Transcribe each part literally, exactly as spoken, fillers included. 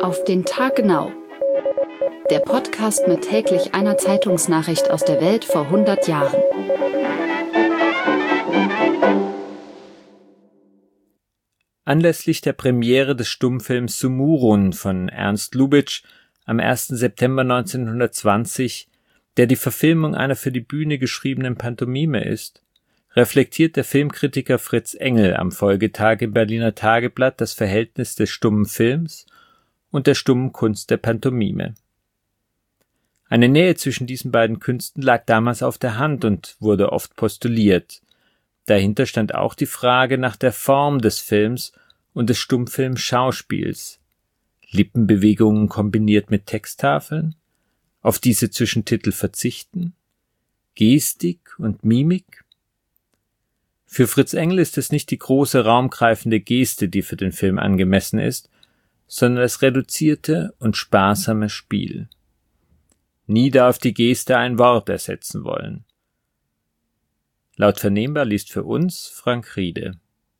Auf den Tag genau. Der Podcast mit täglich einer Zeitungsnachricht aus der Welt vor hundert Jahren. Anlässlich der Premiere des Stummfilms Sumurun von Ernst Lubitsch am ersten September neunzehnhundertzwanzig, der die Verfilmung einer für die Bühne geschriebenen Pantomime ist, reflektiert der Filmkritiker Fritz Engel am Folgetag im Berliner Tageblatt das Verhältnis des stummen Films und der stummen Kunst der Pantomime. Eine Nähe zwischen diesen beiden Künsten lag damals auf der Hand und wurde oft postuliert. Dahinter stand auch die Frage nach der Form des Films und des Stummfilm-Schauspiels. Lippenbewegungen kombiniert mit Texttafeln? Auf diese Zwischentitel verzichten? Gestik und Mimik? Für Fritz Engel ist es nicht die große raumgreifende Geste, die für den Film angemessen ist, sondern das reduzierte und sparsame Spiel. Nie darf die Geste ein Wort ersetzen wollen. Laut vernehmbar liest für uns Frank Riede.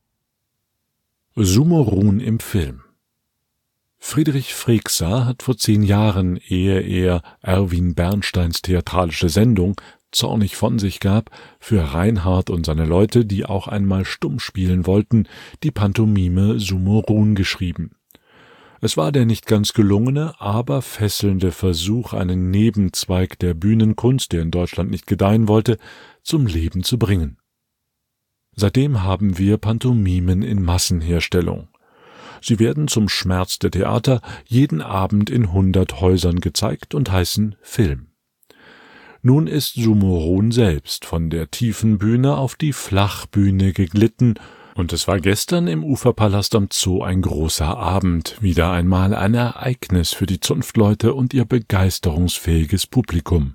Sumurun im Film. Friedrich Freksa hat vor zehn Jahren, ehe er Erwin Bernsteins theatralische Sendung zornig von sich gab, für Reinhardt und seine Leute, die auch einmal stumm spielen wollten, die Pantomime Sumurun geschrieben. Es war der nicht ganz gelungene, aber fesselnde Versuch, einen Nebenzweig der Bühnenkunst, der in Deutschland nicht gedeihen wollte, zum Leben zu bringen. Seitdem haben wir Pantomimen in Massenherstellung. Sie werden zum Schmerz der Theater jeden Abend in hundert Häusern gezeigt und heißen Film. Nun ist Sumurun selbst von der tiefen Bühne auf die Flachbühne geglitten, und es war gestern im Uferpalast am Zoo ein großer Abend, wieder einmal ein Ereignis für die Zunftleute und ihr begeisterungsfähiges Publikum.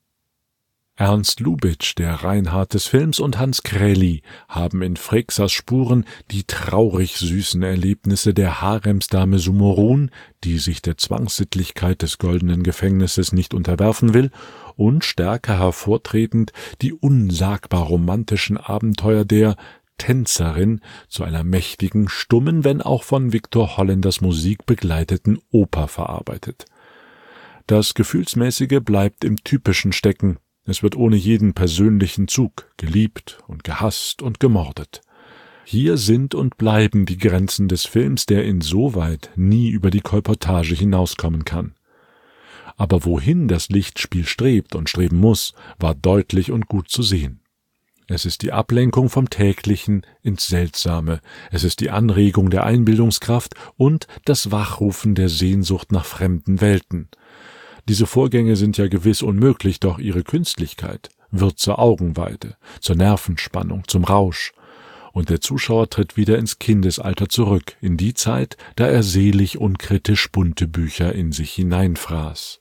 Ernst Lubitsch, der Reinhardt des Films, und Hans Kräli haben in Freksas Spuren die traurig süßen Erlebnisse der Haremsdame Sumurun, die sich der Zwangssittlichkeit des goldenen Gefängnisses nicht unterwerfen will, und stärker hervortretend die unsagbar romantischen Abenteuer der Tänzerin zu einer mächtigen, stummen, wenn auch von Viktor Holländers Musik begleiteten Oper verarbeitet. Das Gefühlsmäßige bleibt im Typischen stecken. Es wird ohne jeden persönlichen Zug geliebt und gehasst und gemordet. Hier sind und bleiben die Grenzen des Films, der insoweit nie über die Kolportage hinauskommen kann. Aber wohin das Lichtspiel strebt und streben muss, war deutlich und gut zu sehen. Es ist die Ablenkung vom Täglichen ins Seltsame, es ist die Anregung der Einbildungskraft und das Wachrufen der Sehnsucht nach fremden Welten. Diese Vorgänge sind ja gewiss unmöglich, doch ihre Künstlichkeit wird zur Augenweide, zur Nervenspannung, zum Rausch. Und der Zuschauer tritt wieder ins Kindesalter zurück, in die Zeit, da er selig unkritisch bunte Bücher in sich hineinfraß.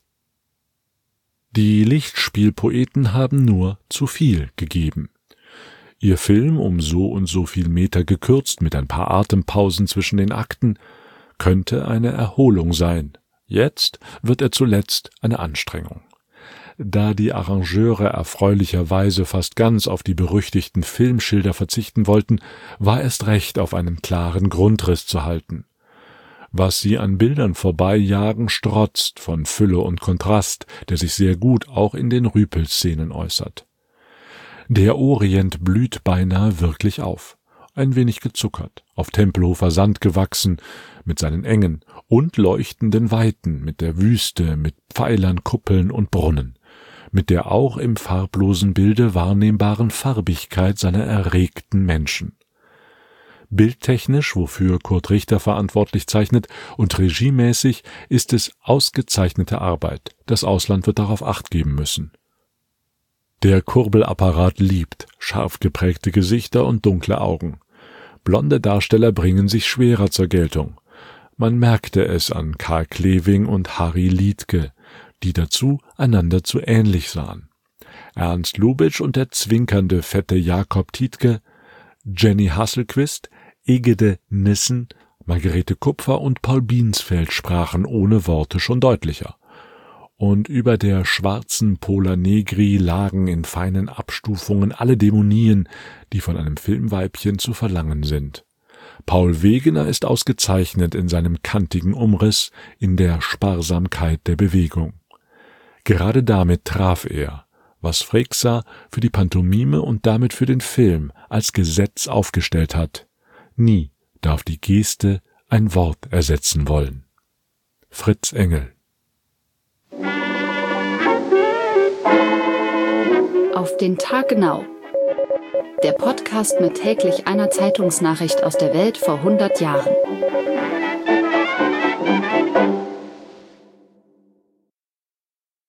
Die Lichtspielpoeten haben nur zu viel gegeben. Ihr Film, um so und so viel Meter gekürzt, mit ein paar Atempausen zwischen den Akten, könnte eine Erholung sein. Jetzt wird er zuletzt eine Anstrengung. Da die Arrangeure erfreulicherweise fast ganz auf die berüchtigten Filmschilder verzichten wollten, war erst recht auf einen klaren Grundriss zu halten. Was sie an Bildern vorbeijagen, strotzt von Fülle und Kontrast, der sich sehr gut auch in den Rüpel-Szenen äußert. Der Orient blüht beinahe wirklich auf, ein wenig gezuckert, auf Tempelhofer Sand gewachsen, mit seinen engen und leuchtenden Weiten, mit der Wüste, mit Pfeilern, Kuppeln und Brunnen, mit der auch im farblosen Bilde wahrnehmbaren Farbigkeit seiner erregten Menschen. Bildtechnisch, wofür Kurt Richter verantwortlich zeichnet, und regiemäßig ist es ausgezeichnete Arbeit. Das Ausland wird darauf Acht geben müssen. Der Kurbelapparat liebt scharf geprägte Gesichter und dunkle Augen. Blonde Darsteller bringen sich schwerer zur Geltung. Man merkte es an Karl Kleving und Harry Liedtke, die dazu einander zu ähnlich sahen. Ernst Lubitsch und der zwinkernde, fette Jakob Tiedtke, Jenny Hasselquist, Egede Nissen, Margarete Kupfer und Paul Biensfeld sprachen ohne Worte schon deutlicher. Und über der schwarzen Pola Negri lagen in feinen Abstufungen alle Dämonien, die von einem Filmweibchen zu verlangen sind. Paul Wegener ist ausgezeichnet in seinem kantigen Umriss, in der Sparsamkeit der Bewegung. Gerade damit traf er, was Freksa für die Pantomime und damit für den Film als Gesetz aufgestellt hat. Nie darf die Geste ein Wort ersetzen wollen. Fritz Engel. Auf den Tag genau. Der Podcast mit täglich einer Zeitungsnachricht aus der Welt vor hundert Jahren.